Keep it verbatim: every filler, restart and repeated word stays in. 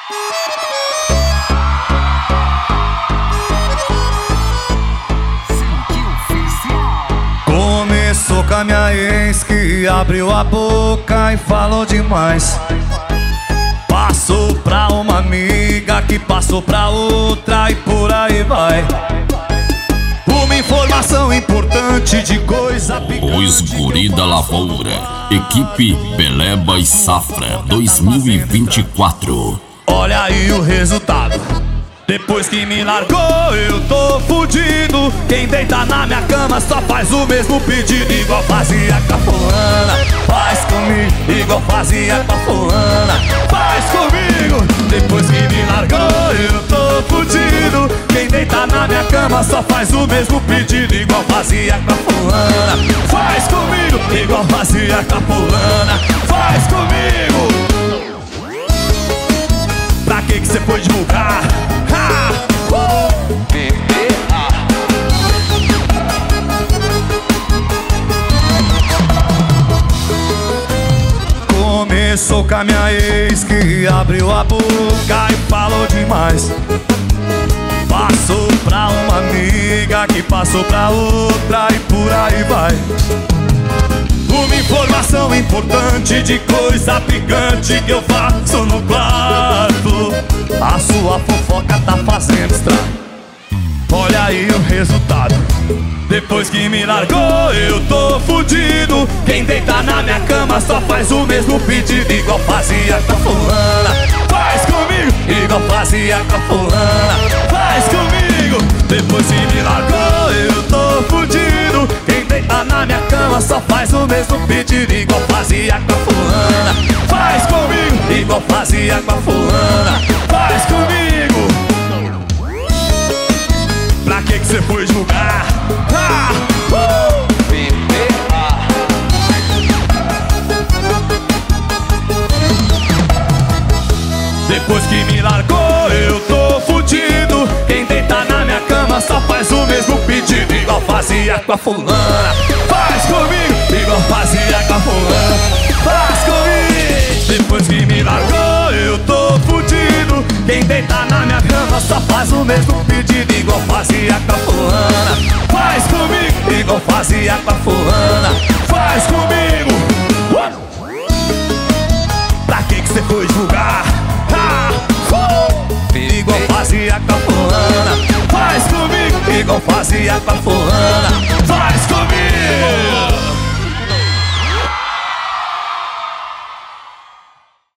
Começou com a minha ex que abriu a boca e falou demais. Passou pra uma amiga que passou pra outra e por aí vai. Uma informação importante de coisa picante. Os Guri da Lavoura, equipe Beleba e Safra dois mil e vinte e quatro. Olha aí o resultado. Depois que me largou eu tô fudido. Quem deita na minha cama só faz o mesmo pedido. Igual fazia com a fulana, faz comigo. Igual fazia com a fulana, faz comigo. Depois que me largou eu tô fudido. Quem deita na minha cama só faz o mesmo pedido. Igual fazia com a fulana, faz comigo. Igual fazia com a fulana, faz comigo. Pra que que cê foi divulgar? Ha! Uh! Começou com a minha ex que abriu a boca e falou demais. Passou pra uma amiga que passou pra outra e por aí vai. Uma informação importante de coisa picante que eu faço no quarto. A sua fofoca tá fazendo estrago. Olha aí o resultado. Depois que me largou eu tô fudido. Quem deita na minha cama só faz o mesmo pedido. Igual fazia com a fulana, faz comigo. Igual fazia com a fulana, faz comigo. Depois que me largou eu tô fudido. Quem deita na minha cama só faz o mesmo pedido. Igual fazia com a fulana, faz comigo. Igual fazia com a fulana, faz comigo. Pra que que cê foi julgar? Ah! Uh! Depois que me largou eu tô fudido. Quem deita na minha cama só faz o mesmo pedido. Igual fazia com a fulana, faz comigo. Igual fazia com a fulana, faz comigo. Depois que me largou eu tô fudido. Quem deita na minha cama só faz o mesmo pedido. Igual fazia com a fulana, faz comigo. Igual fazia com a fulana, faz comigo. uh! Pra que que cê foi julgar? Ah! Uh! Igual fazia com a fulana, faz comigo. Igual fazia com a fulana,